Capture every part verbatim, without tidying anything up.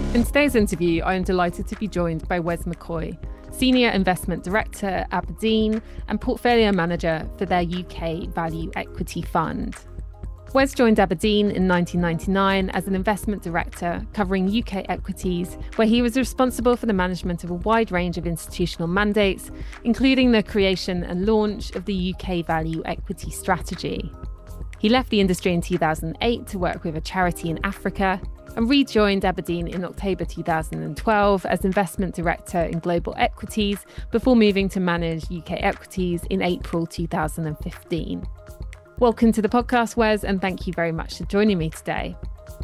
In today's interview, I am delighted to be joined by Wes McCoy, Senior Investment Director at Aberdeen and Portfolio Manager for their U K Value Equity Fund. Wes joined Aberdeen in nineteen ninety-nine as an investment director covering U K equities, where he was responsible for the management of a wide range of institutional mandates, including the creation and launch of the U K Value Equity Strategy. He left the industry in two thousand eight to work with a charity in Africa and rejoined Aberdeen in October two thousand twelve as investment director in global equities before moving to manage U K equities in April two thousand fifteen. Welcome to the podcast, Wes, and thank you very much for joining me today.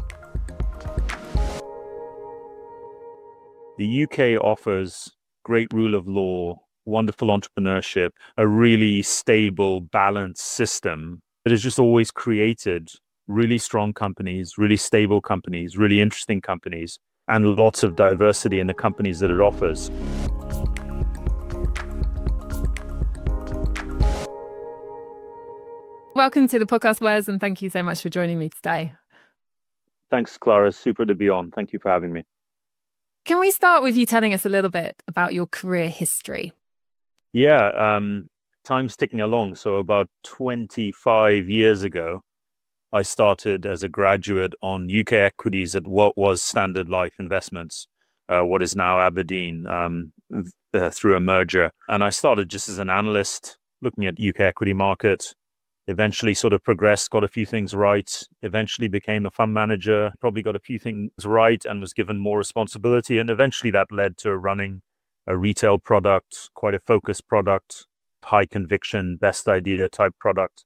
The U K offers great rule of law, wonderful entrepreneurship, a really stable, balanced system that has just always created really strong companies, really stable companies, really interesting companies, and lots of diversity in the companies that it offers. Welcome to the podcast, Wes, and thank you so much for joining me today. Thanks, Clara. Super to be on. Thank you for having me. Can we start with you telling us a little bit about your career history? Yeah, um, time's ticking along. So about twenty-five years ago, I started as a graduate on U K equities at what was Standard Life Investments, uh, what is now Aberdeen, um, uh, through a merger. And I started just as an analyst looking at U K equity market. Eventually sort of progressed, got a few things right, eventually became a fund manager, probably got a few things right and was given more responsibility. And eventually that led to running a retail product, quite a focused product, high conviction, best idea type product.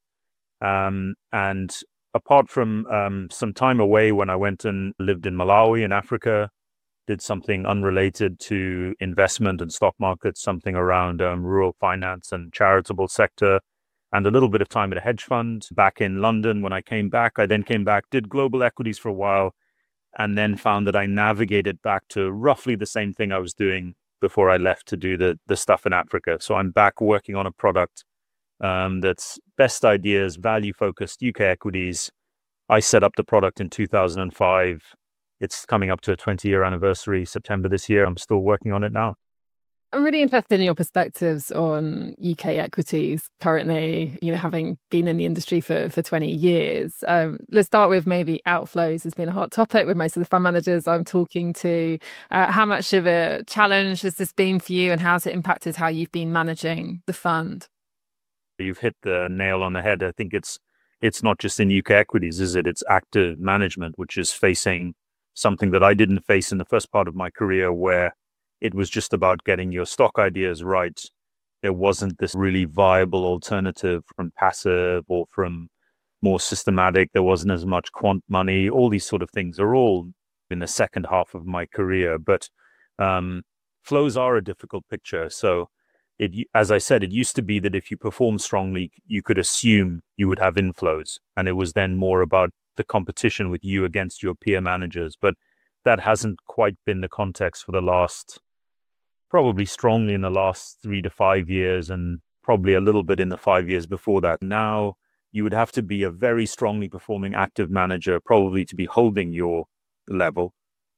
Um, and apart from um, some time away when I went and lived in Malawi in Africa, did something unrelated to investment and stock markets, something around um, rural finance and charitable sector, and a little bit of time at a hedge fund back in London. When I came back, I then came back, did global equities for a while, and then found that I navigated back to roughly the same thing I was doing before I left to do the, the stuff in Africa. So I'm back working on a product um, that's best ideas, value-focused U K equities. I set up the product in two thousand five. It's coming up to a twenty-year anniversary, September this year. I'm still working on it now. I'm really interested in your perspectives on U K equities currently, you know, having been in the industry for, for twenty years. Um, let's start with maybe outflows has been a hot topic with most of the fund managers I'm talking to. Uh, how much of a challenge has this been for you and how has it impacted how you've been managing the fund? You've hit the nail on the head. I think it's it's not just in U K equities, is it? It's active management, which is facing something that I didn't face in the first part of my career, where it was just about getting your stock ideas right. There wasn't this really viable alternative from passive or from more systematic. There wasn't as much quant money. All these sort of things are all in the second half of my career. But um, flows are a difficult picture. So it, as I said, it used to be that if you perform strongly, you could assume you would have inflows. And it was then more about the competition with you against your peer managers. But that hasn't quite been the context for the last probably strongly in the last three to five years and probably a little bit in the five years before that. Now, you would have to be a very strongly performing active manager, probably to be holding your level.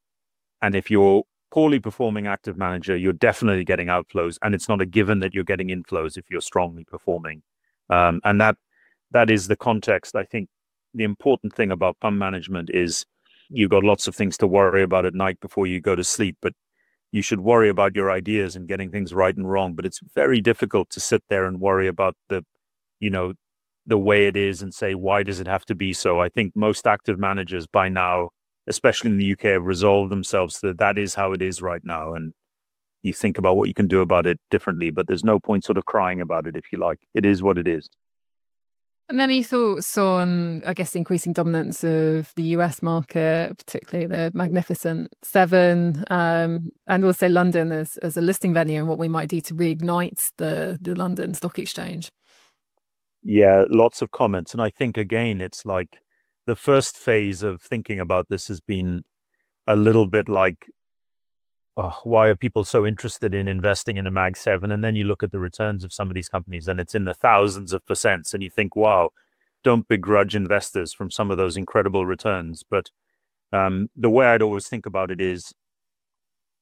And if you're poorly performing active manager, you're definitely getting outflows. And it's not a given that you're getting inflows if you're strongly performing. Um, and that that is the context. I think the important thing about fund management is you've got lots of things to worry about at night before you go to sleep, but you should worry about your ideas and getting things right and wrong. But it's very difficult to sit there and worry about the, you know, the way it is and say, why does it have to be so? I think most active managers by now, especially in the U K, have resolved themselves that that is how it is right now. And you think about what you can do about it differently, but there's no point sort of crying about it, if you like. It is what it is. And then you thoughts on, I guess, the increasing dominance of the U S market, particularly the Magnificent Seven, um, and also London as, as a listing venue and what we might do to reignite the, the London Stock Exchange. Yeah, lots of comments. And I think, again, it's like the first phase of thinking about this has been a little bit like, oh, why are people so interested in investing in a Mag seven? And then you look at the returns of some of these companies and it's in the thousands of percents. And you think, wow, don't begrudge investors from some of those incredible returns. But um, the way I'd always think about it is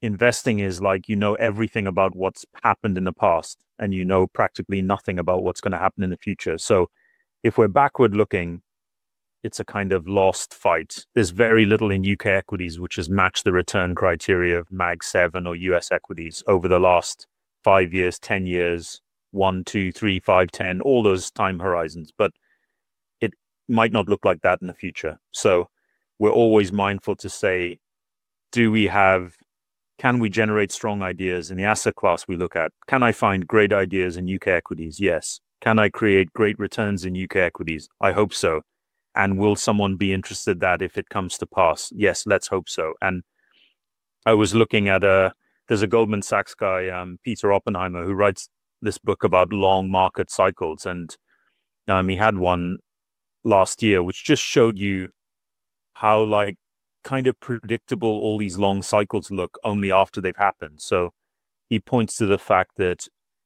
investing is like, you know everything about what's happened in the past and you know practically nothing about what's going to happen in the future. So if we're backward looking, it's a kind of lost fight. There's very little in U K equities which has matched the return criteria of Mag seven or U S equities over the last five years, ten years, one, two, three, five, ten, all those time horizons. But it might not look like that in the future. So we're always mindful to say, do we have, can we generate strong ideas in the asset class we look at? Can I find great ideas in U K equities? Yes. Can I create great returns in U K equities? I hope so. And will someone be interested that if it comes to pass? Yes, let's hope so. And I was looking at a, there's a Goldman Sachs guy, um, Peter Oppenheimer, who writes this book about long market cycles. And um, he had one last year, which just showed you how like kind of predictable all these long cycles look only after they've happened. So he points to the fact that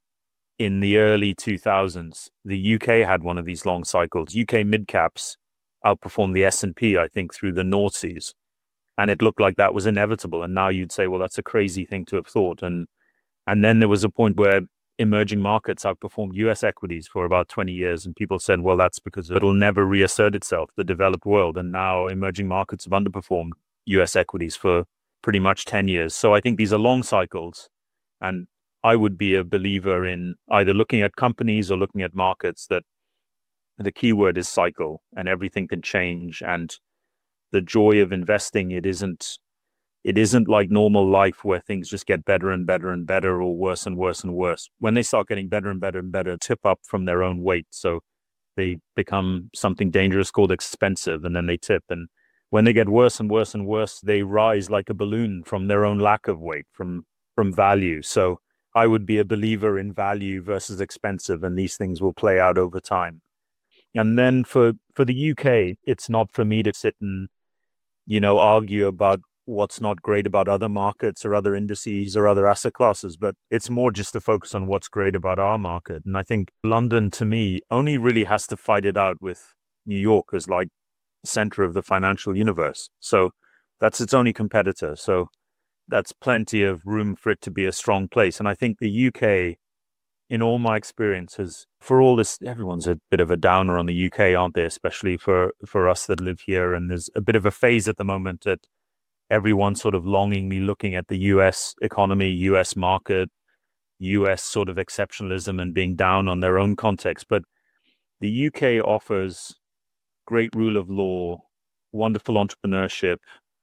in the early two thousands, the U K had one of these long cycles. U K mid-caps outperformed the S and P, I think, through the noughties. And it looked like that was inevitable. And now you'd say, well, that's a crazy thing to have thought. And and then there was a point where emerging markets outperformed U S equities for about twenty years. And people said, well, that's because it'll never reassert itself, the developed world. And now emerging markets have underperformed U S equities for pretty much ten years. So I think these are long cycles. And I would be a believer in either looking at companies or looking at markets that the key word is cycle, and everything can change. And the joy of investing, it isn't, it isn't like normal life where things just get better and better and better or worse and worse and worse. When they start getting better and better and better, tip up from their own weight. So they become something dangerous called expensive, and then they tip. And when they get worse and worse and worse, they rise like a balloon from their own lack of weight, from, from value. So I would be a believer in value versus expensive, and these things will play out over time. And then for, for the U K, it's not for me to sit and, you know, argue about what's not great about other markets or other indices or other asset classes, but it's more just to focus on what's great about our market. And I think London, to me, only really has to fight it out with New York as like center of the financial universe. So that's its only competitor. So that's plenty of room for it to be a strong place. And I think the U K, in all my experiences, for all this, everyone's a bit of a downer on the U K, aren't they? Especially for, for us that live here. And there's a bit of a phase at the moment that everyone's sort of longingly looking at the U S economy, U S market, U S sort of exceptionalism and being down on their own context. But the U K offers great rule of law, wonderful entrepreneurship,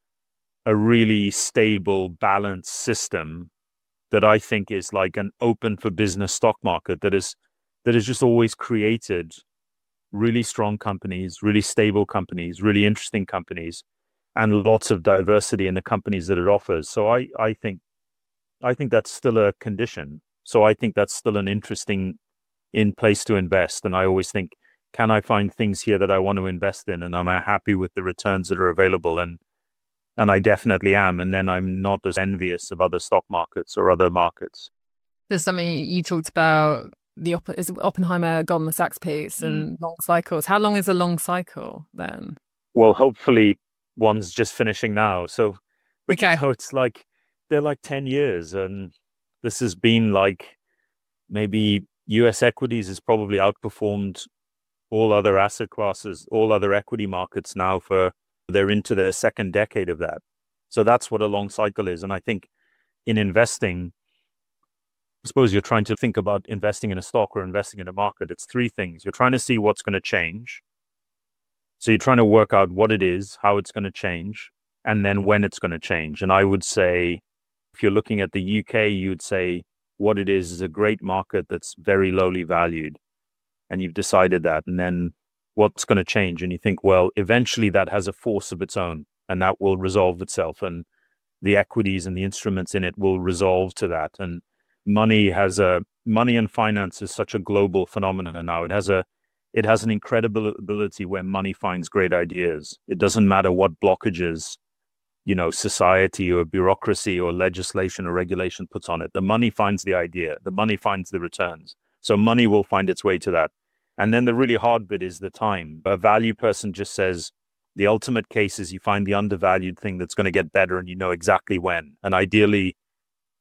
a really stable, balanced system that I think is like an open for business stock market that is that has just always created really strong companies, really stable companies, really interesting companies, and lots of diversity in the companies that it offers. So I, I think I think that's still a condition. So I think that's still an interesting in place to invest. And I always think, can I find things here that I want to invest in? And am I happy with the returns that are available? And And I definitely am. And then I'm not as envious of other stock markets or other markets. There's something you talked about, the Opp- is it Oppenheimer Goldman Sachs piece and mm. long cycles. How long is a long cycle then? Well, hopefully one's just finishing now. So okay. So it's like, they're like ten years. And this has been like, maybe U S equities has probably outperformed all other asset classes, all other equity markets now for, they're into their second decade of that. So that's what a long cycle is. And I think in investing, I suppose you're trying to think about investing in a stock or investing in a market. It's three things. You're trying to see what's going to change. So you're trying to work out what it is, how it's going to change, and then when it's going to change. And I would say, if you're looking at the U K, you'd say what it is is a great market that's very lowly valued. And you've decided that. And then what's going to change? And you think, well, eventually that has a force of its own and that will resolve itself. And the equities and the instruments in it will resolve to that. And money has a, money and finance is such a global phenomenon now. It has a, it has an incredible ability where money finds great ideas. It doesn't matter what blockages, you know, society or bureaucracy or legislation or regulation puts on it. The money finds the idea. The money finds the returns. So money will find its way to that. And then the really hard bit is the time. A value person just says, the ultimate case is you find the undervalued thing that's going to get better and you know exactly when. And ideally,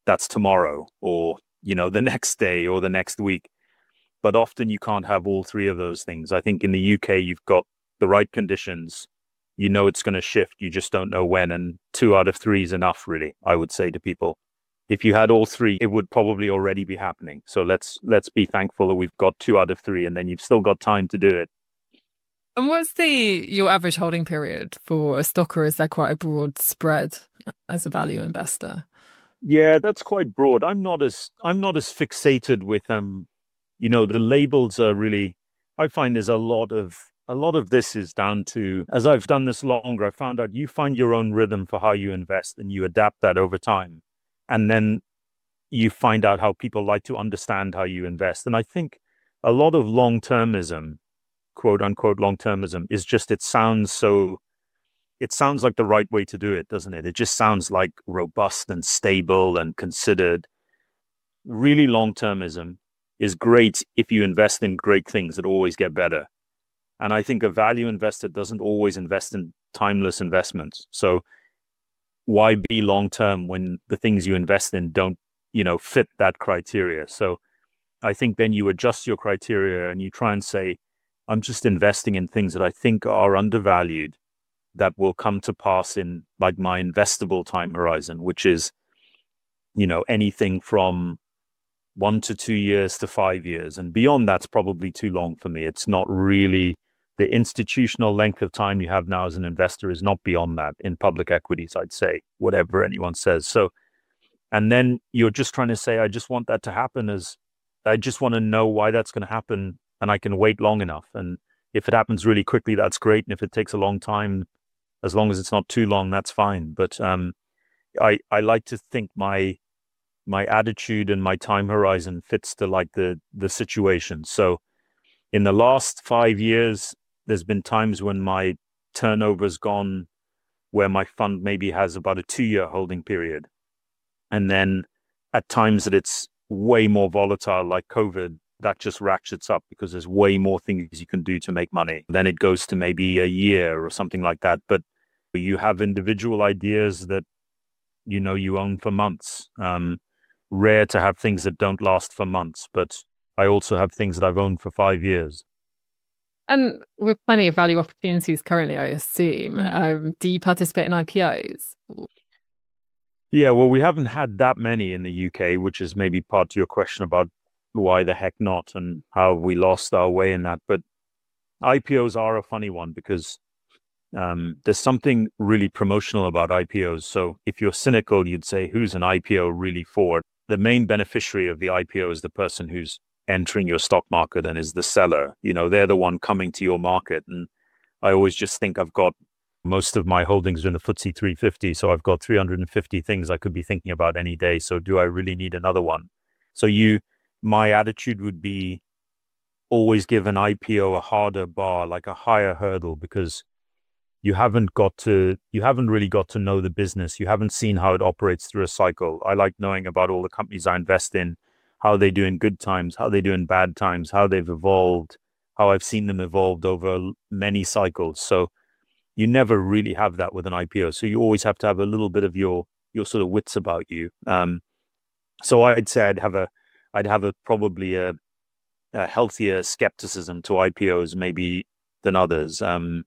that's tomorrow or, you know, the next day or the next week. But often you can't have all three of those things. I think in the U K, you've got the right conditions. You know it's going to shift. You just don't know when. And two out of three is enough, really, I would say to people. If you had all three, it would probably already be happening. So let's let's be thankful that we've got two out of three, and then you've still got time to do it. And what's the your average holding period for a stock, or is there quite a broad spread as a value investor? Yeah, that's quite broad. I'm not as I'm not as fixated with um, you know, the labels are really. I find there's a lot of a lot of this is down to, as I've done this longer, I found out you find your own rhythm for how you invest and you adapt that over time. And then you find out how people like to understand how you invest. And I think a lot of long-termism, quote unquote long-termism, is just, it sounds so, it sounds like the right way to do it, doesn't it? It just sounds like robust and stable and considered. Really, long-termism is great if you invest in great things that always get better. And I think a value investor doesn't always invest in timeless investments. So why be long-term when the things you invest in don't, you know, fit that criteria? So I think then you adjust your criteria and you try and say, I'm just investing in things that I think are undervalued that will come to pass in like my investable time horizon, which is, you know, anything from one to two years to five years. And beyond that's probably too long for me. It's not really the institutional length of time you have now as an investor is not beyond that in public equities, I'd say, whatever anyone says. So, and then you're just trying to say, I just want that to happen as I just want to know why that's going to happen and I can wait long enough. And if it happens really quickly, that's great. And if it takes a long time, as long as it's not too long, that's fine. But um, I, I like to think my my attitude and my time horizon fits to like the the situation. So in the last five years, there's been times when my turnover's gone where my fund maybe has about a two-year holding period. And then at times that it's way more volatile, like COVID, that just ratchets up because there's way more things you can do to make money. Then it goes to maybe a year or something like that. But you have individual ideas that, you know, you own for months. Um, rare to have things that don't last for months, but I also have things that I've owned for five years. And with plenty of value opportunities currently, I assume, um, do you participate in I P Os? Yeah, well, we haven't had that many in the U K, which is maybe part to your question about why the heck not and how we lost our way in that. But I P Os are a funny one because um, there's something really promotional about I P Os. So if you're cynical, you'd say, who's an I P O really for? The main beneficiary of the I P O is the person who's entering your stock market and is the seller. You know, they're the one coming to your market. And I always just think I've got most of my holdings in the F T S E three fifty. So I've got three hundred fifty things I could be thinking about any day. So do I really need another one? So you, my attitude would be always give an I P O a harder bar, like a higher hurdle, because you haven't got to, you haven't really got to know the business. You haven't seen how it operates through a cycle. I like knowing about all the companies I invest in, how they do in good times, how they do in bad times, how they've evolved, how I've seen them evolved over many cycles. So you never really have that with an I P O. So you always have to have a little bit of your, your sort of wits about you. Um, so I'd say I'd have a, I'd have a probably a, a healthier skepticism to I P Os maybe than others. Um,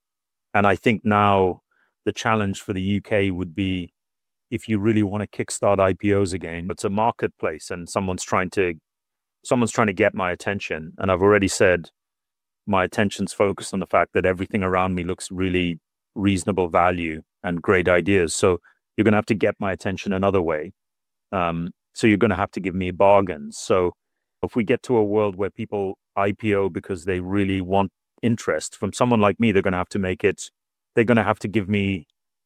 And I think now the challenge for the U K would be if you really want to kickstart I P Os again, it's a marketplace and someone's trying to someone's trying to get my attention. And I've already said my attention's focused on the fact that everything around me looks really reasonable value and great ideas. So you're going to have to get my attention another way. Um, so you're going to have to give me bargains. So if we get to a world where people I P O because they really want interest from someone like me, they're going to have to make it, they're going to have to give me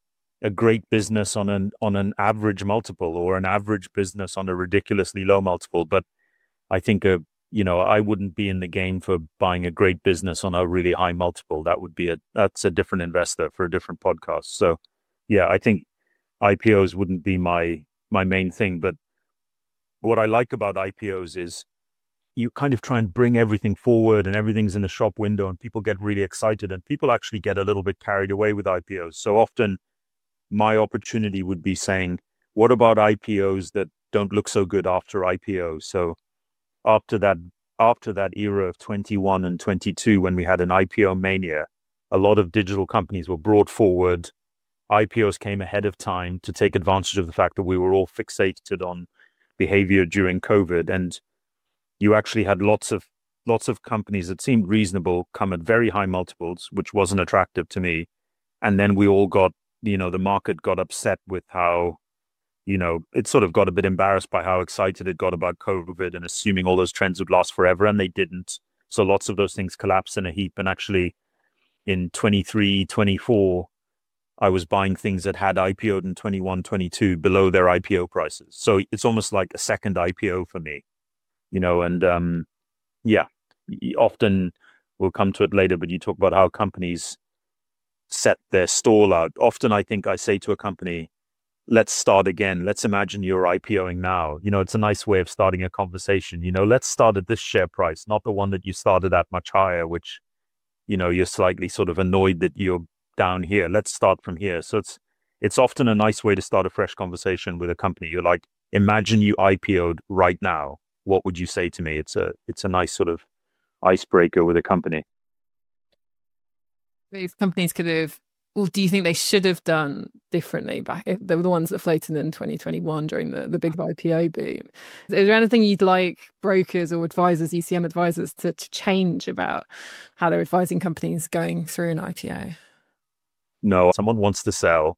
a great business on an on an average multiple or an average business on a ridiculously low multiple. But I think a you know I wouldn't be in the game for buying a great business on a really high multiple. That would be a that's a different investor for a different podcast. So yeah, I think I P Os wouldn't be my my main thing. But what I like about I P Os is you kind of try and bring everything forward and everything's in the shop window and people get really excited and people actually get a little bit carried away with I P Os. So often my opportunity would be saying, what about I P Os that don't look so good after I P O? So after that, after that era of twenty-one and twenty-two, when we had an I P O mania, a lot of digital companies were brought forward. I P Os came ahead of time to take advantage of the fact that we were all fixated on behavior during COVID. And you actually had lots of lots of companies that seemed reasonable come at very high multiples, which wasn't attractive to me. And then we all got, you know, the market got upset with how, you know, it sort of got a bit embarrassed by how excited it got about COVID and assuming all those trends would last forever, and they didn't. So lots of those things collapsed in a heap. And actually in twenty-three, twenty-four, I was buying things that had I P O'd in twenty-one, twenty-two below their I P O prices. So it's almost like a second I P O for me, you know, and um, yeah, often we'll come to it later, but you talk about how companies set their stall out. Often I think I say to a company, let's start again. Let's imagine you're IPOing now. You know, it's a nice way of starting a conversation. You know, let's start at this share price, not the one that you started at much higher, which, you know, you're slightly sort of annoyed that you're down here. Let's start from here. So it's it's often a nice way to start a fresh conversation with a company. You're like, imagine you I P O'd right now. What would you say to me? It's a it's a nice sort of icebreaker with a company. These companies could have, or do you think they should have done differently back? If they were the ones that floated in twenty twenty-one during the, the big I P O boom. Is there anything you'd like brokers or advisors, E C M advisors, to, to change about how they're advising companies going through an I P O? No, someone wants to sell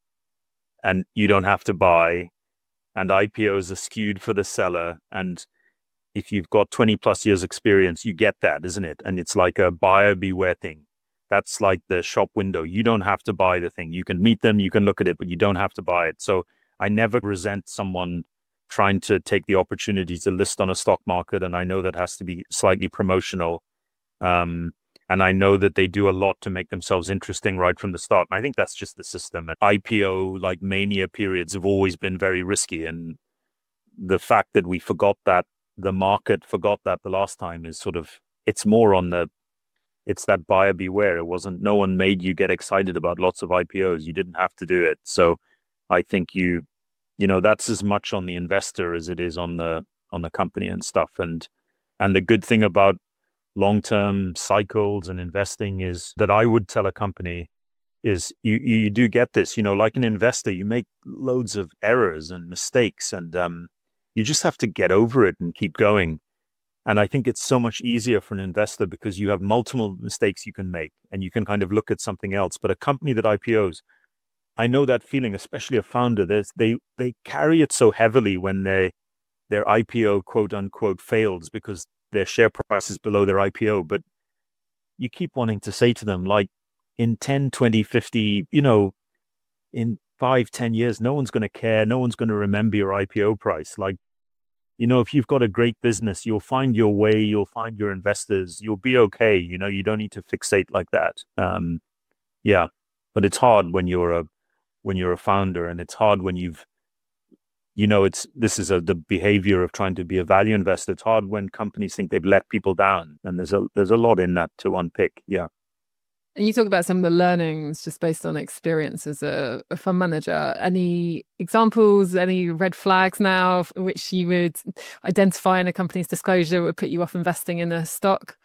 and you don't have to buy, and I P Os are skewed for the seller. And if you've got twenty plus years experience, you get that, isn't it? And it's like a buyer beware thing. That's like the shop window. You don't have to buy the thing. You can meet them, you can look at it, but you don't have to buy it. So I never resent someone trying to take the opportunity to list on a stock market. And I know that has to be slightly promotional. Um, and I know that they do a lot to make themselves interesting right from the start. And I think that's just the system. And I P O, like mania periods, have always been very risky. And the fact that we forgot that, the market forgot that the last time, is sort of, it's more on the, it's that buyer beware. It wasn't, no one made you get excited about lots of I P Os. You didn't have to do it. So I think you, you know, that's as much on the investor as it is on the, on the company and stuff. And, and the good thing about long-term cycles and investing is that I would tell a company is you, you do get this, you know, like an investor, you make loads of errors and mistakes, and um, you just have to get over it and keep going. And I think it's so much easier for an investor because you have multiple mistakes you can make and you can kind of look at something else. But a company that I P Os, I know that feeling, especially a founder, there's, they they carry it so heavily when they their I P O quote unquote fails because their share price is below their I P O. But you keep wanting to say to them, like, in ten, twenty, fifty, you know, in five, ten years, no one's going to care. No one's going to remember your I P O price. Like, you know, if you've got a great business, you'll find your way, you'll find your investors, you'll be okay. You know, you don't need to fixate like that. Um, yeah, but it's hard when you're a, when you're a founder, and it's hard when you've, you know, it's, this is a, the behavior of trying to be a value investor. It's hard when companies think they've let people down, and there's a, there's a lot in that to unpick. Yeah. And you talk about some of the learnings just based on experience as a, a fund manager. Any examples, any red flags now which you would identify in a company's disclosure would put you off investing in a stock?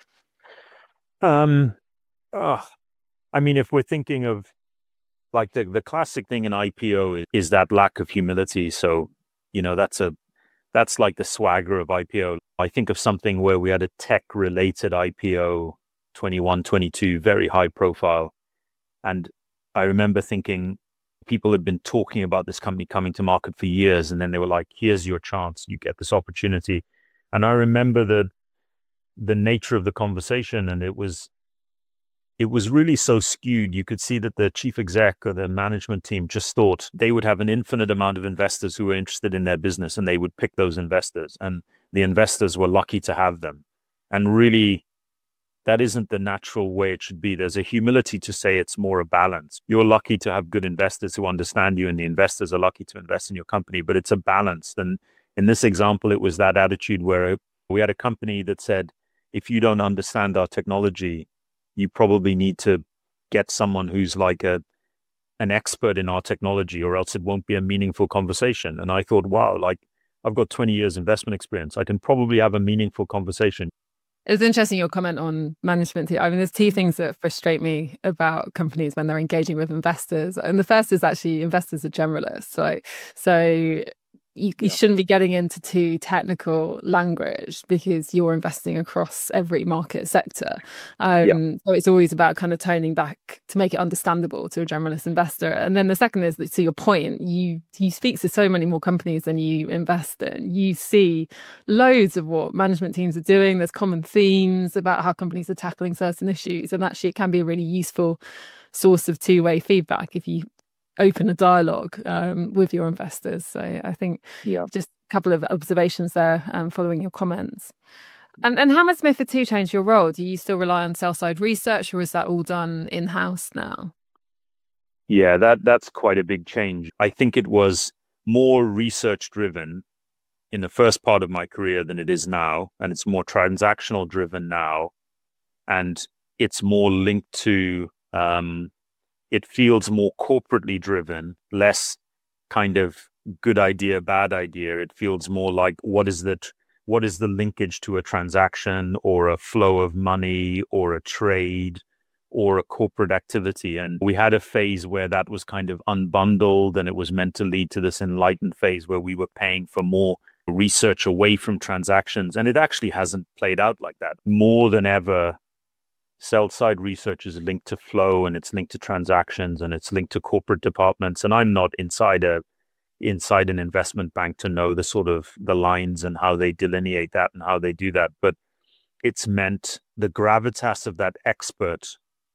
Um, uh, I mean, if we're thinking of like the, the classic thing in I P O is, is that lack of humility. So, you know, that's a, that's like the swagger of I P O. I think of something where we had a tech related I P O, twenty-one, twenty-two, very high profile. And I remember thinking people had been talking about this company coming to market for years. And then they were like, here's your chance. You get this opportunity. And I remember the, the nature of the conversation. And it was, it was really so skewed. You could see that the chief exec or the management team just thought they would have an infinite amount of investors who were interested in their business, and they would pick those investors. And the investors were lucky to have them. And really, that isn't the natural way it should be. There's a humility to say it's more a balance. You're lucky to have good investors who understand you, and the investors are lucky to invest in your company, but it's a balance. And in this example, it was that attitude where we had a company that said, if you don't understand our technology, you probably need to get someone who's like a, an expert in our technology, or else it won't be a meaningful conversation. And I thought, wow, like I've got twenty years investment experience. I can probably have a meaningful conversation. It was interesting your comment on management. I mean, there's two things that frustrate me about companies when they're engaging with investors. And the first is actually investors are generalists. Like, so you, you shouldn't be getting into too technical language because you're investing across every market sector. Um, yeah. So it's always about kind of toning back to make it understandable to a generalist investor. And then the second is that, to your point, you you speak to so many more companies than you invest in. You see loads of what management teams are doing. There's common themes about how companies are tackling certain issues. And actually, it can be a really useful source of two-way feedback if you open a dialogue um, with your investors. So I think yeah. just a couple of observations there um, following your comments. And and how has MiFID two changed your role? Do you still rely on sell-side research, or is that all done in-house now? Yeah, that that's quite a big change. I think it was more research-driven in the first part of my career than it is now, and it's more transactional-driven now, and it's more linked to um, it feels more corporately driven, less kind of good idea, bad idea. It feels more like what is the what is the linkage to a transaction or a flow of money or a trade or a corporate activity. And we had a phase where that was kind of unbundled, and it was meant to lead to this enlightened phase where we were paying for more research away from transactions. And it actually hasn't played out like that. More than ever, sell-side research is linked to flow, and it's linked to transactions, and it's linked to corporate departments. And I'm not inside a inside an investment bank to know the sort of the lines and how they delineate that and how they do that. But it's meant the gravitas of that expert,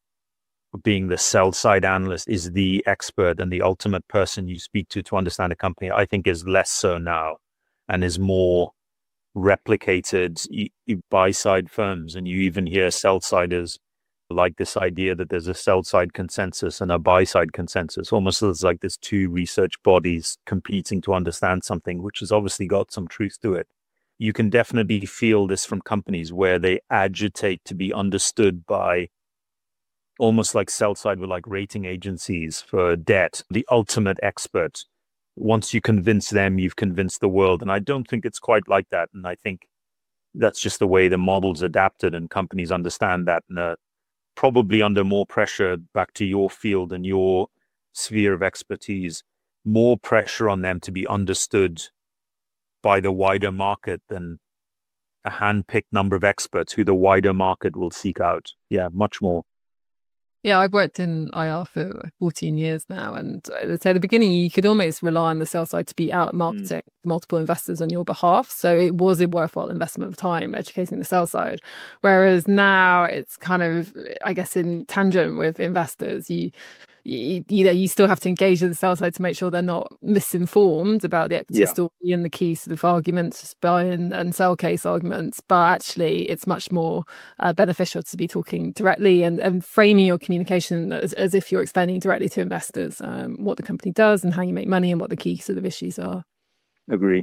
being the sell-side analyst, is the expert and the ultimate person you speak to to understand a company, I think is less so now and is more replicated buy-side firms. And you even hear sell-siders like this idea that there's a sell-side consensus and a buy-side consensus, almost as like there's two research bodies competing to understand something, which has obviously got some truth to it. You can definitely feel this from companies where they agitate to be understood by almost like sell-side with like rating agencies for debt, the ultimate expert. Once you convince them, you've convinced the world. And I don't think it's quite like that. And I think that's just the way the model's adapted, and companies understand that, and are probably under more pressure, back to your field and your sphere of expertise, more pressure on them to be understood by the wider market than a hand-picked number of experts who the wider market will seek out. Yeah, much more. Yeah, I've worked in I R for fourteen years now, and I'd say at the beginning you could almost rely on the sell side to be out marketing mm. multiple investors on your behalf. So it was a worthwhile investment of time educating the sell side. Whereas now it's kind of, I guess, in tangent with investors. You You, you know, you still have to engage with the sell side to make sure they're not misinformed about the equity yeah. story and the key sort of arguments, buy and, and sell case arguments. But actually, it's much more uh, beneficial to be talking directly and, and framing your communication as, as if you're explaining directly to investors um, what the company does and how you make money and what the key sort of issues are. Agree.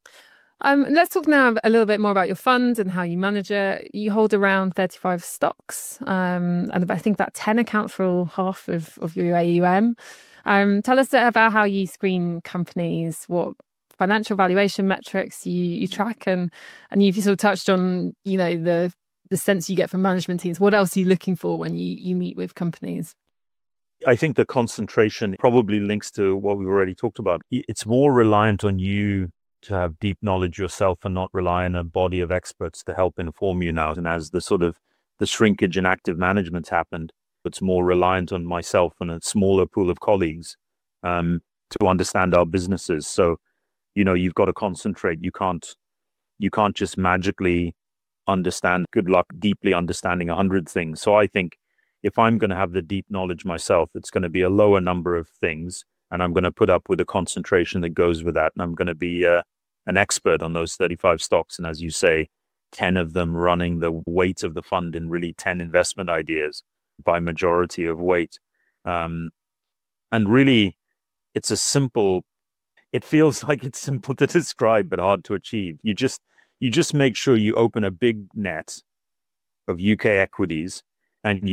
Um, let's talk now a little bit more about your fund and how you manage it. You hold around thirty-five stocks, um, and I think about ten account for half of, of your A U M. Um, tell us about how you screen companies, what financial valuation metrics you, you track, and and you've sort of touched on, you know, the the sense you get from management teams. What else are you looking for when you, you meet with companies? I think the concentration probably links to what we've already talked about. It's more reliant on you to have deep knowledge yourself and not rely on a body of experts to help inform you now. And as the sort of the shrinkage in active management happened, it's more reliant on myself and a smaller pool of colleagues um, to understand our businesses. So, you know, you've got to concentrate. You can't, you can't just magically understand, good luck, deeply understanding a hundred things. So I think if I'm going to have the deep knowledge myself, it's going to be a lower number of things. And I'm going to put up with the concentration that goes with that. And I'm going to be uh, an expert on those thirty-five stocks. And as you say, ten of them running the weight of the fund in really ten investment ideas by majority of weight. Um, and really, it's a simple, it feels like it's simple to describe, but hard to achieve. You just, you just make sure you open a big net of U K equities and you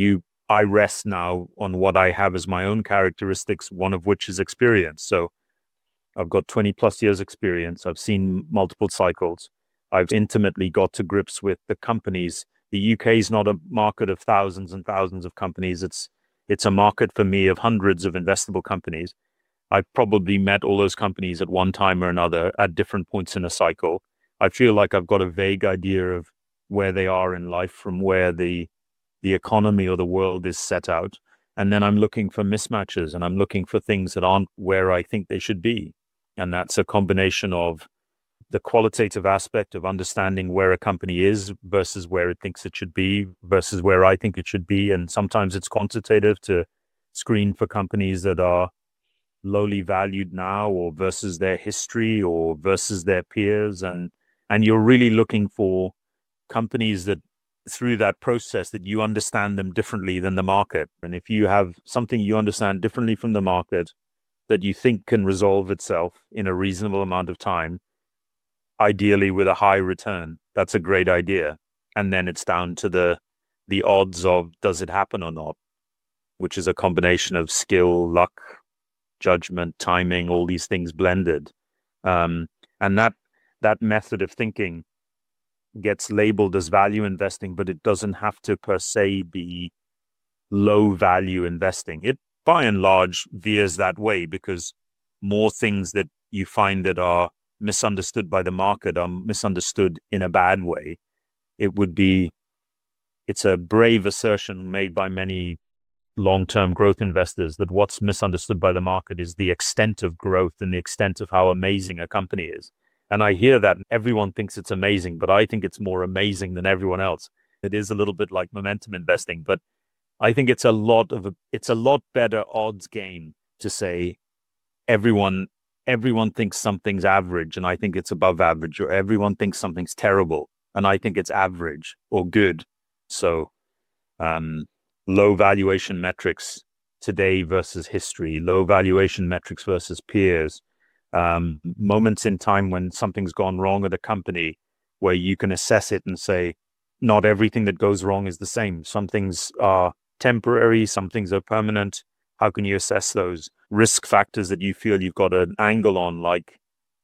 I rest now on what I have as my own characteristics, one of which is experience. So I've got twenty plus years experience. I've seen multiple cycles. I've intimately got to grips with the companies. The U K is not a market of thousands and thousands of companies. It's it's a market for me of hundreds of investable companies. I've probably met all those companies at one time or another at different points in a cycle. I feel like I've got a vague idea of where they are in life from where the the economy or the world is set out. And then I'm looking for mismatches, and I'm looking for things that aren't where I think they should be. And that's a combination of the qualitative aspect of understanding where a company is versus where it thinks it should be versus where I think it should be. And sometimes it's quantitative to screen for companies that are lowly valued now or versus their history or versus their peers. And, and you're really looking for companies that through that process that you understand them differently than the market. And if you have something you understand differently from the market that you think can resolve itself in a reasonable amount of time, ideally with a high return, that's a great idea. And then it's down to the the odds of does it happen or not, which is a combination of skill, luck, judgment, timing, all these things blended. Um, and that that method of thinking gets labeled as value investing, but it doesn't have to per se be low value investing. It by and large veers that way because more things that you find that are misunderstood by the market are misunderstood in a bad way. It would be, it's a brave assertion made by many long-term growth investors that what's misunderstood by the market is the extent of growth and the extent of how amazing a company is. And I hear that everyone thinks it's amazing, but I think it's more amazing than everyone else. It is a little bit like momentum investing, but I think it's a lot of a, it's a lot better odds game to say everyone everyone thinks something's average and I think it's above average, or everyone thinks something's terrible and I think it's average or good. So um, low valuation metrics today versus history, low valuation metrics versus peers. Um, moments in time when something's gone wrong at a company where you can assess it and say, not everything that goes wrong is the same. Some things are temporary, some things are permanent. How can you assess those risk factors that you feel you've got an angle on, like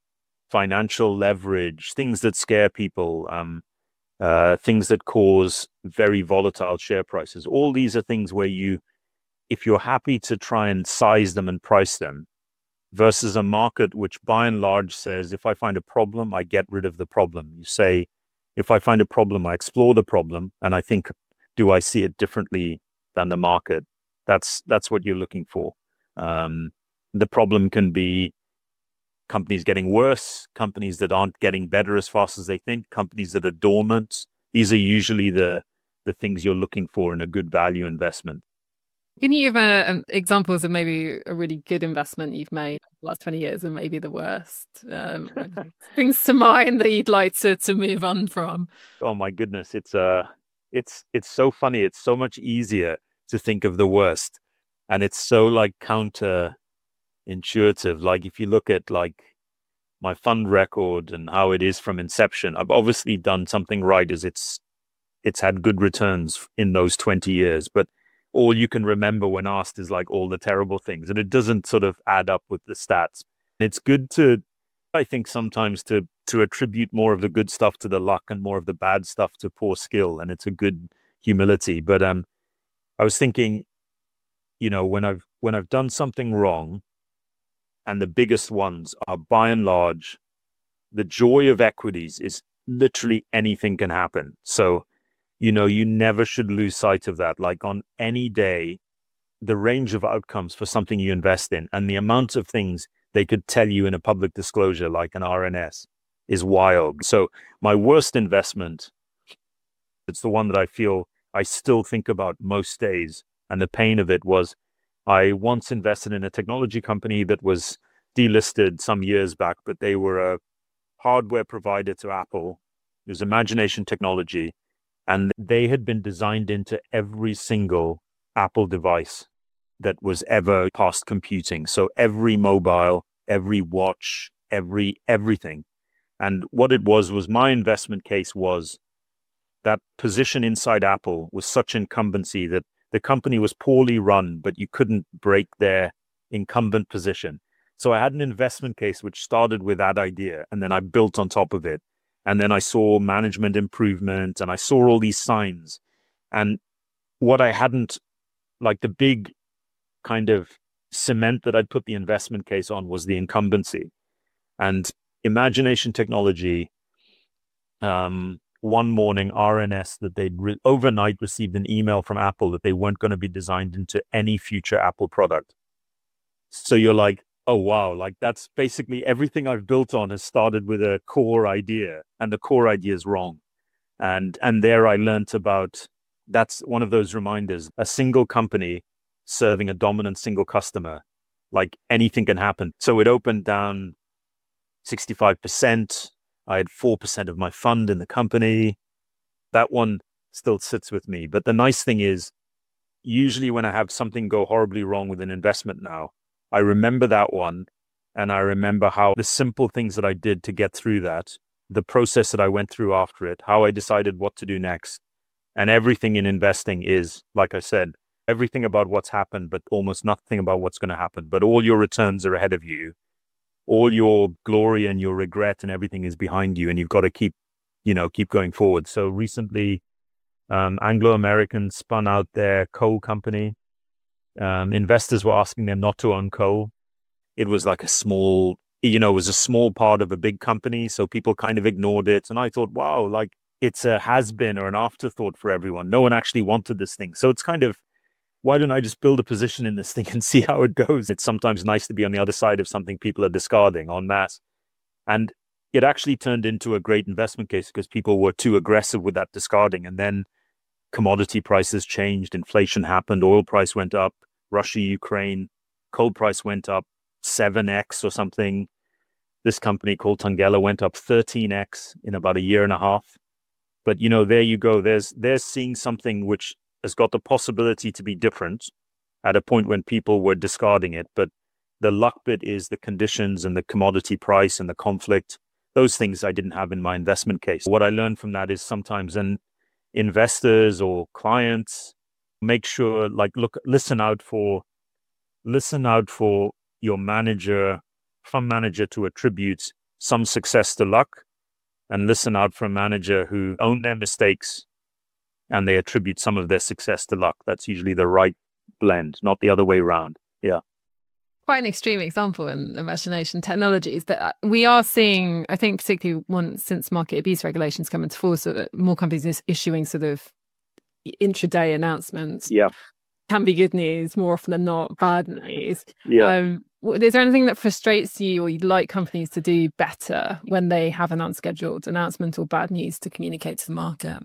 financial leverage, things that scare people, um, uh, things that cause very volatile share prices? All these are things where you, if you're happy to try and size them and price them, versus a market which by and large says, if I find a problem, I get rid of the problem. You say, if I find a problem, I explore the problem, and I think, do I see it differently than the market? That's that's what you're looking for. Um, the problem can be companies getting worse, companies that aren't getting better as fast as they think, companies that are dormant. These are usually the the things you're looking for in a good value investment. Can you give uh, um, examples of maybe a really good investment you've made in the last twenty years and maybe the worst? Um, things to mind that you'd like to, to move on from? Oh my goodness, it's uh, it's it's so funny. It's so much easier to think of the worst, and it's so like counterintuitive. Like if you look at like my fund record and how it is from inception, I've obviously done something right, as it's it's had good returns in those twenty years, but all you can remember when asked is like all the terrible things, and it doesn't sort of add up with the stats. It's good to, I think, sometimes to to attribute more of the good stuff to the luck and more of the bad stuff to poor skill, and it's a good humility. But um, I was thinking, you know, when I've when I've done something wrong, and the biggest ones are by and large, the joy of equities is literally anything can happen. So, you know, you never should lose sight of that. Like on any day, the range of outcomes for something you invest in and the amount of things they could tell you in a public disclosure, like an R N S, is wild. So my worst investment, it's the one that I feel I still think about most days. And the pain of it was, I once invested in a technology company that was delisted some years back, but they were a hardware provider to Apple. It was Imagination Technology. And they had been designed into every single Apple device that was ever past computing. So every mobile, every watch, every everything. And what it was, was my investment case was that position inside Apple was such incumbency that The company was poorly run, but you couldn't break their incumbent position. So I had an investment case which started with that idea, and then I built on top of it. And then I saw management improvement, and I saw all these signs. And what I hadn't, like the big kind of cement that I'd put the investment case on was the incumbency. And Imagination Technology, um, one morning, R N S, that they'd re- overnight received an email from Apple that they weren't going to be designed into any future Apple product. So you're like, oh, wow, like that's basically everything I've built on has started with a core idea, and the core idea is wrong. And, and there I learned about, that's one of those reminders, a single company serving a dominant single customer, like anything can happen. So it opened down sixty-five percent. I had four percent of my fund in the company. That one still sits with me. But the nice thing is, usually when I have something go horribly wrong with an investment now, I remember that one, and I remember how the simple things that I did to get through that, the process that I went through after it, how I decided what to do next. And everything in investing is, like I said, everything about what's happened, but almost nothing about what's going to happen. But all your returns are ahead of you. All your glory and your regret and everything is behind you, and you've got to keep, you know, keep going forward. So recently, um, Anglo American spun out their coal company. Um, investors were asking them not to own coal. It was like a small, you know, it was a small part of a big company. So people kind of ignored it. And I thought, wow, like it's a has-been or an afterthought for everyone. No one actually wanted this thing. So it's kind of, why don't I just build a position in this thing and see how it goes? It's sometimes nice to be on the other side of something people are discarding en masse. And it actually turned into a great investment case because people were too aggressive with that discarding. And then commodity prices changed, inflation happened, oil price went up, Russia, Ukraine, coal price went up seven x or something. This company called Thungela went up thirteen x in about a year and a half. But, you know, there you go. There's, there's seeing something which has got the possibility to be different at a point when people were discarding it. But the luck bit is the conditions and the commodity price and the conflict. Those things I didn't have in my investment case. What I learned from that is sometimes an investors or clients, make sure, like, look, listen out for, listen out for your manager, fund manager to attribute some success to luck, and listen out for a manager who own their mistakes and they attribute some of their success to luck. That's usually the right blend, not the other way around. Yeah. Quite an extreme example in Imagination Technologies that we are seeing, I think, particularly once since market abuse regulations come into force, so that more companies are issuing sort of intraday announcements. Yeah. Can be good news, more often than not, bad news. Yeah. Um, is there anything that frustrates you or you'd like companies to do better when they have an unscheduled announcement or bad news to communicate to the market?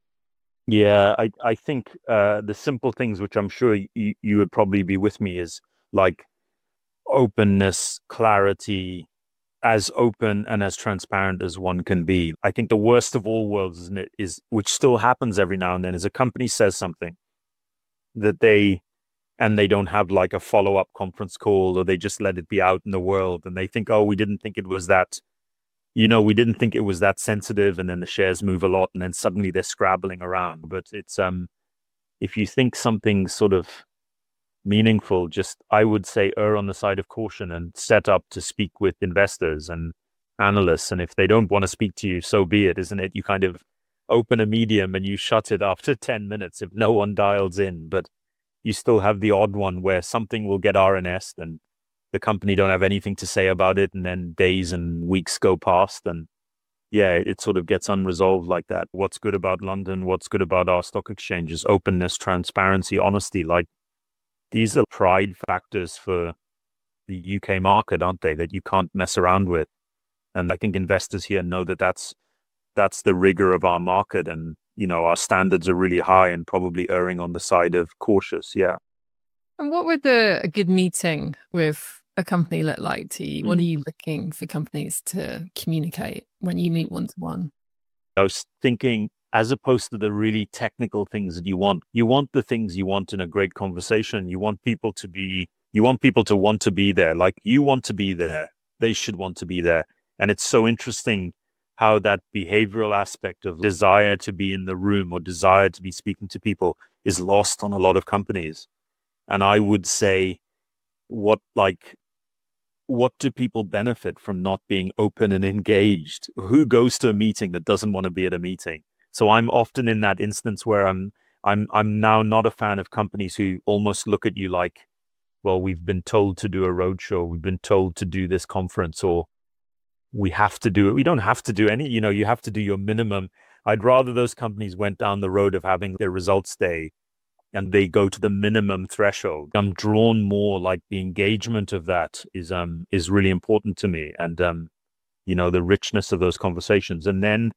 Yeah, I, I think uh, the simple things, which I'm sure you, you would probably be with me, is like openness, clarity, as open and as transparent as one can be. I think the worst of all worlds, isn't it, is, which still happens every now and then, is a company says something that they, and they don't have like a follow-up conference call, or they just let it be out in the world and they think, oh, we didn't think it was that, you know, we didn't think it was that sensitive, and then the shares move a lot and then suddenly they're scrabbling around. But it's, um, if you think something sort of meaningful, just, I would say, err on the side of caution and set up to speak with investors and analysts. And if they don't want to speak to you, so be it, isn't it? You kind of open a medium and you shut it after ten minutes if no one dials in, but you still have the odd one where something will get R N S'd and the company don't have anything to say about it, and then days and weeks go past, and yeah, it sort of gets unresolved like that. What's good about London? What's good about our stock exchanges? Openness, transparency, honesty. Like, these are pride factors for the U K market, aren't they? That you can't mess around with. And I think investors here know that that's that's the rigor of our market, and you know, our standards are really high and probably erring on the side of cautious. Yeah. And what would the, a good meeting with a company look like to you? What are you looking for companies to communicate when you meet one-to-one? I was thinking, as opposed to the really technical things that you want, you want the things you want in a great conversation. You want people to be, you want people to want to be there. Like, you want to be there. They should want to be there. And it's so interesting how that behavioral aspect of desire to be in the room or desire to be speaking to people is lost on a lot of companies. And I would say, what like, what do people benefit from not being open and engaged? Who goes to a meeting that doesn't want to be at a meeting? So I'm often in that instance where I'm, I'm, I'm now not a fan of companies who almost look at you like, well, we've been told to do a roadshow, we've been told to do this conference, or we have to do it. We don't have to do any, you know, you have to do your minimum. I'd rather those companies went down the road of having their results day and they go to the minimum threshold. I'm drawn more, like the engagement of that is um is really important to me, and um you know, the richness of those conversations. And then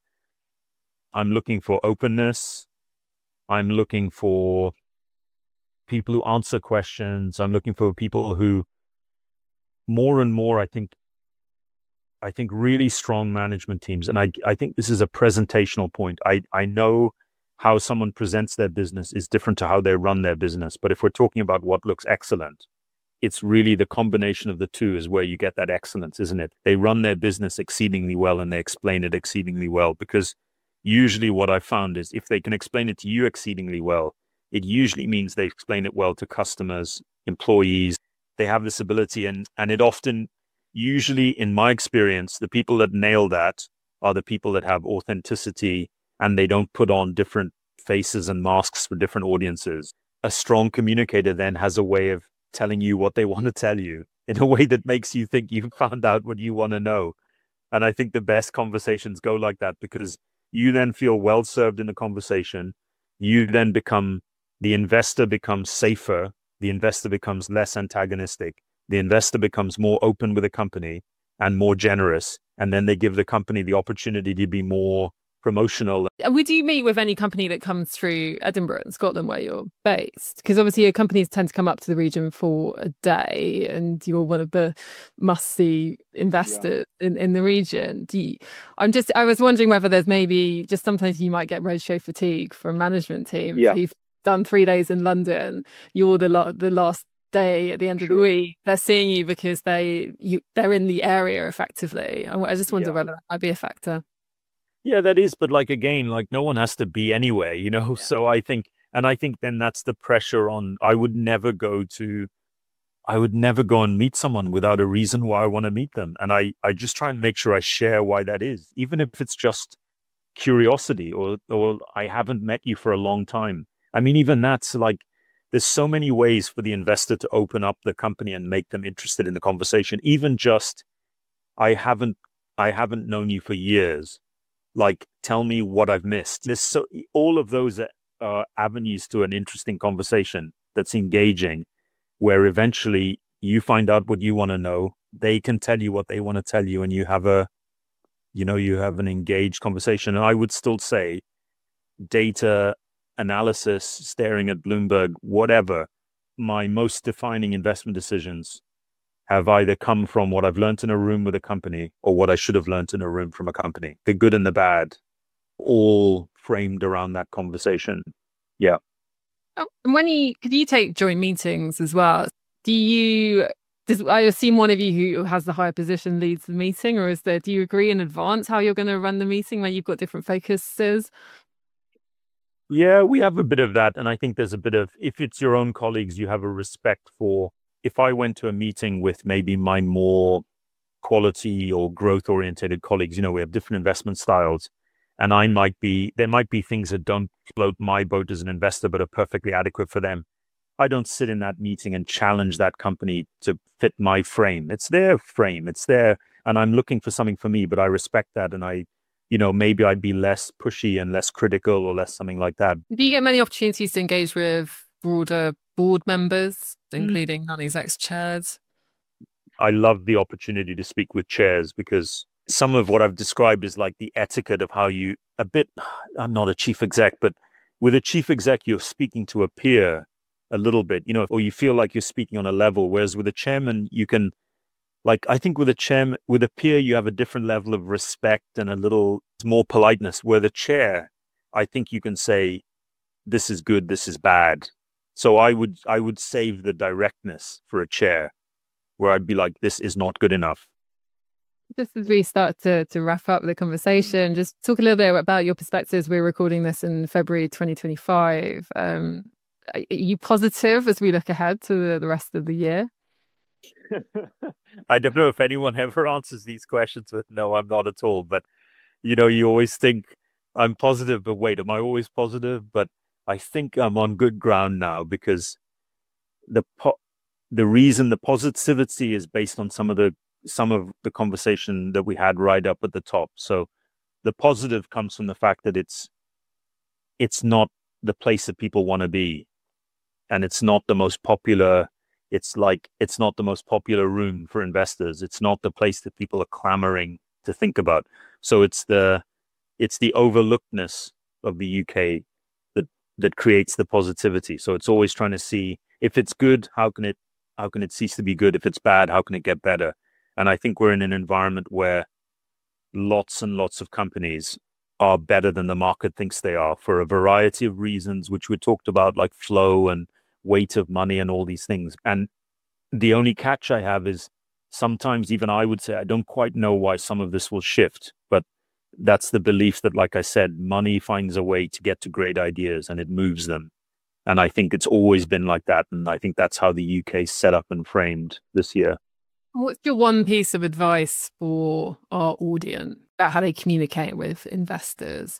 I'm looking for openness. I'm looking for people who answer questions. I'm looking for people who, more and more, I think, I think really strong management teams. And I, I think this is a presentational point. I, I know how someone presents their business is different to how they run their business. But if we're talking about what looks excellent, it's really the combination of the two is where you get that excellence, isn't it? They run their business exceedingly well and they explain it exceedingly well, because usually what I found is if they can explain it to you exceedingly well, it usually means they explain it well to customers, employees. They have this ability, and, and it often, usually in my experience, the people that nail that are the people that have authenticity and they don't put on different faces and masks for different audiences. A strong communicator then has a way of telling you what they want to tell you in a way that makes you think you've found out what you want to know. And I think the best conversations go like that, because you then feel well served in the conversation. You then become, the investor becomes safer. The investor becomes less antagonistic. The investor becomes more open with the company and more generous. And then they give the company the opportunity to be more promotional. Would you meet with any company that comes through Edinburgh and Scotland where you're based? Because obviously your companies tend to come up to the region for a day and you're one of the must-see investors yeah. in, in the region. Do you, I'm just, I was wondering whether there's maybe just sometimes you might get roadshow fatigue from management team. Yeah. You've done three days in London, you're the, la- the last day at the end sure. of the week. They're seeing you because they, you, they're in the area effectively. I, I just wonder yeah. whether that might be a factor. Yeah, that is. But like, again, like no one has to be anywhere, you know? Yeah. So I think, and I think then that's the pressure on, I would never go to, I would never go and meet someone without a reason why I want to meet them. And I, I just try and make sure I share why that is, even if it's just curiosity or, or I haven't met you for a long time. I mean, even that's like, there's so many ways for the investor to open up the company and make them interested in the conversation. Even just, I haven't, I haven't known you for years. Like, tell me what I've missed. There's so all of those are avenues to an interesting conversation that's engaging, where eventually you find out what you want to know. They can tell you what they want to tell you, and you have a, you know, you have an engaged conversation. And I would still say data analysis, staring at Bloomberg, whatever, my most defining investment decisions have either come from what I've learned in a room with a company or what I should have learned in a room from a company. The good and the bad, all framed around that conversation. Yeah. Oh, and when you, could you take joint meetings as well? Do you, does, I assume one of you who has the higher position leads the meeting, or is there, do you agree in advance how you're going to run the meeting where you've got different focuses? Yeah, we have a bit of that. And I think there's a bit of, if it's your own colleagues, you have a respect for, if I went to a meeting with maybe my more quality or growth oriented colleagues, you know, we have different investment styles, and I might be, there might be things that don't float my boat as an investor, but are perfectly adequate for them. I don't sit in that meeting and challenge that company to fit my frame. It's their frame. It's their, and I'm looking for something for me, but I respect that. And I, you know, maybe I'd be less pushy and less critical or less something like that. Do you get many opportunities to engage with broader board members, including mm. non-exec chairs? I love the opportunity to speak with chairs, because some of what I've described is like the etiquette of how you, a bit, I'm not a chief exec, but with a chief exec, you're speaking to a peer a little bit, you know, or you feel like you're speaking on a level. Whereas with a chairman, you can, like, I think with a chairman, with a peer, you have a different level of respect and a little more politeness. Where the chair, I think you can say, this is good, this is bad. So I would, I would save the directness for a chair, where I'd be like, this is not good enough. Just as we start to to wrap up the conversation, just talk a little bit about your perspectives. We're recording this in February twenty twenty-five. Um, are you positive as we look ahead to the, the rest of the year? I don't know if anyone ever answers these questions with no, I'm not at all. But you know, you always think I'm positive, but wait, am I always positive? But I think I'm on good ground now because the po- the reason the positivity is based on some of the some of the conversation that we had right up at the top. So the positive comes from the fact that it's it's not the place that people want to be, and it's not the most popular. It's like it's not the most popular room for investors. It's not the place that people are clamoring to think about. So it's the it's the overlookedness of the U K that that creates the positivity. So it's always trying to see if it's good, how can it how can it cease to be good? If it's bad, how can it get better? And I think we're in an environment where lots and lots of companies are better than the market thinks they are for a variety of reasons, which we talked about, like flow and weight of money and all these things. And the only catch I have is sometimes even I would say I don't quite know why some of this will shift, but that's the belief that, like I said, money finds a way to get to great ideas and it moves them. And I think it's always been like that. And I think that's how the U K set up and framed this year. What's your one piece of advice for our audience about how they communicate with investors?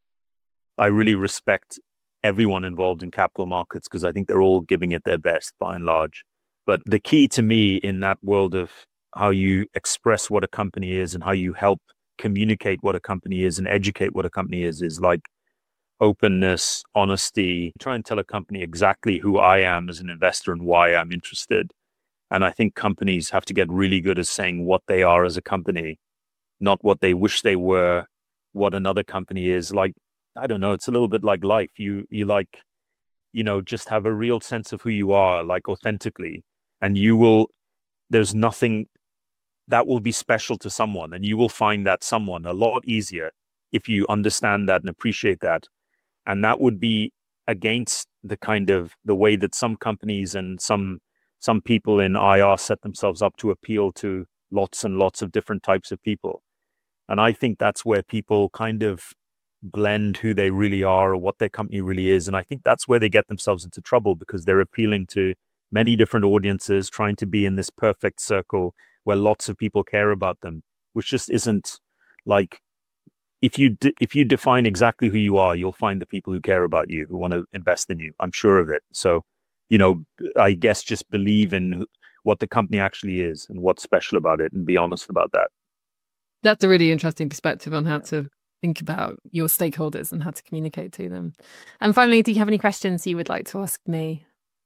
I really respect everyone involved in capital markets because I think they're all giving it their best by and large. But the key to me in that world of how you express what a company is and how you help communicate what a company is and educate what a company is, is like openness, honesty. Try and tell a company exactly who I am as an investor and why I'm interested. And I think companies have to get really good at saying what they are as a company, not what they wish they were, what another company is. Like, I don't know, it's a little bit like life. You, you like, you know, just have a real sense of who you are, like authentically. And you will, there's nothing that will be special to someone. And you will find that someone a lot easier if you understand that and appreciate that. And that would be against the kind of the way that some companies and some some people in I R set themselves up to appeal to lots and lots of different types of people. And I think that's where people kind of blend who they really are or what their company really is. And I think that's where they get themselves into trouble because they're appealing to many different audiences, trying to be in this perfect circle where lots of people care about them, which just isn't like, if you de- if you define exactly who you are, you'll find the people who care about you, who want to invest in you. I'm sure of it. So, you know, I guess just believe in what the company actually is and what's special about it and be honest about that. That's a really interesting perspective on how to think about your stakeholders and how to communicate to them. And finally, do you have any questions you would like to ask me?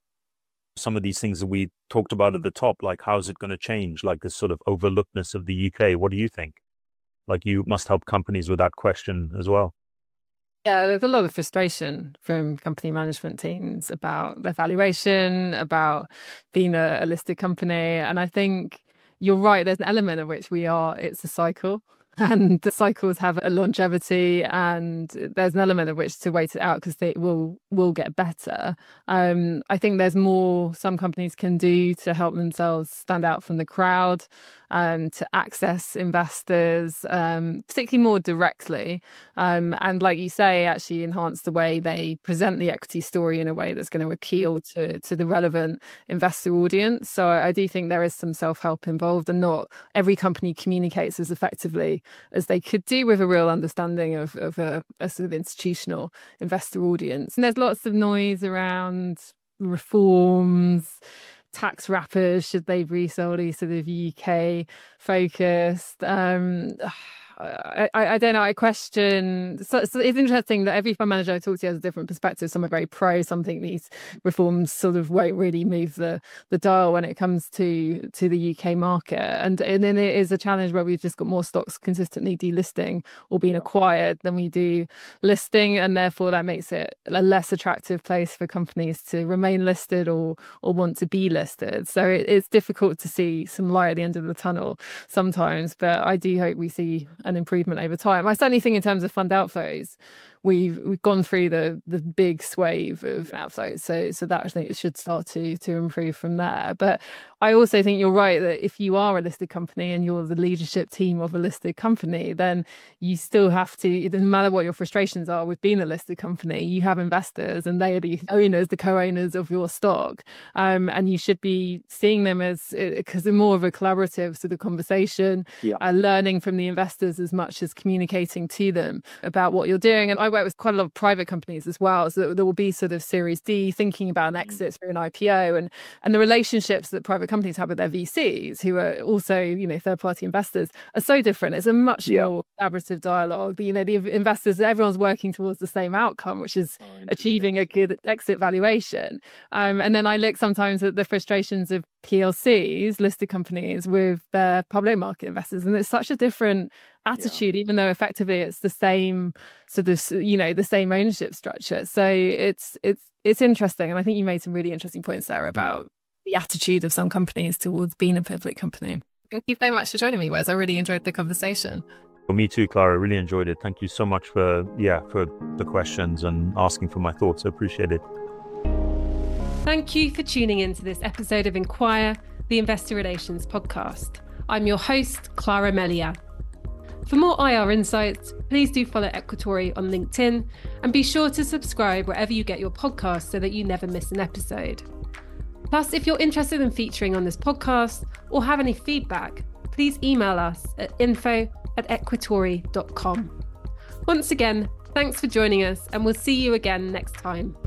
Some of these things that we talked about at the top, like how's it going to change, like this sort of overlookedness of the U K. What do you think? Like you must help companies with that question as well. Yeah, there's a lot of frustration from company management teams about their valuation, about being a, a listed company. And I think you're right, there's an element of which we are, it's a cycle. And the cycles have a longevity, and there's an element of which to wait it out because they will will get better. Um, I think there's more some companies can do to help themselves stand out from the crowd, um, to access investors, um, particularly more directly. Um, and like you say, actually enhance the way they present the equity story in a way that's going to appeal to, to the relevant investor audience. So I, I do think there is some self-help involved, and not every company communicates as effectively as they could do with a real understanding of, of a, a sort of institutional investor audience. And there's lots of noise around reforms, tax wrappers, should they be solely sort of U K focused? Um, I, I, I don't know. I question. So, so it's interesting that every fund manager I talk to has a different perspective. Some are very pro. Some think these reforms sort of won't really move the the dial when it comes to to the U K market. And and then it is a challenge where we've just got more stocks consistently delisting or being acquired than we do listing, and therefore that makes it a less attractive place for companies to remain listed or or want to be listed. So it, it's difficult to see some light at the end of the tunnel sometimes. But I do hope we see an improvement over time. I certainly think in terms of fund outflows, we've we've gone through the the big swathe of outflows. So so that I think it should start to to improve from there. But I also think you're right that if you are a listed company and you're the leadership team of a listed company, then you still have to, it doesn't matter what your frustrations are with being a listed company, you have investors and they are the owners, the co-owners of your stock. Um, and you should be seeing them as, because they're more of a collaborative sort of conversation, yeah. uh, learning from the investors as much as communicating to them about what you're doing. And I work with quite a lot of private companies as well. So there will be sort of Series D, thinking about an exit through an I P O, and, and the relationships that private companies have with their V Cs, who are also, you know, third-party investors, are so different. It's a much yeah. more collaborative dialogue. You know, the investors, everyone's working towards the same outcome, which is oh, achieving a good exit valuation. Um, and then I look sometimes at the frustrations of P L Cs, listed companies, with their public market investors, and it's such a different attitude, yeah. even though effectively it's the same sort of, you know, the same ownership structure. So it's it's it's interesting, and I think you made some really interesting points there about the attitude of some companies towards being a public company. Thank you so much for joining me, Wes. I really enjoyed the conversation. Well, me too, Clara. I really enjoyed it. Thank you so much for, yeah, for the questions and asking for my thoughts. I appreciate it. Thank you for tuning in to this episode of Inquire, the Investor Relations podcast. I'm your host, Clara Melia. For more I R insights, please do follow Equatory on LinkedIn and be sure to subscribe wherever you get your podcasts so that you never miss an episode. Plus, if you're interested in featuring on this podcast or have any feedback, please email us at info at equatory dot com. Once again, thanks for joining us, and we'll see you again next time.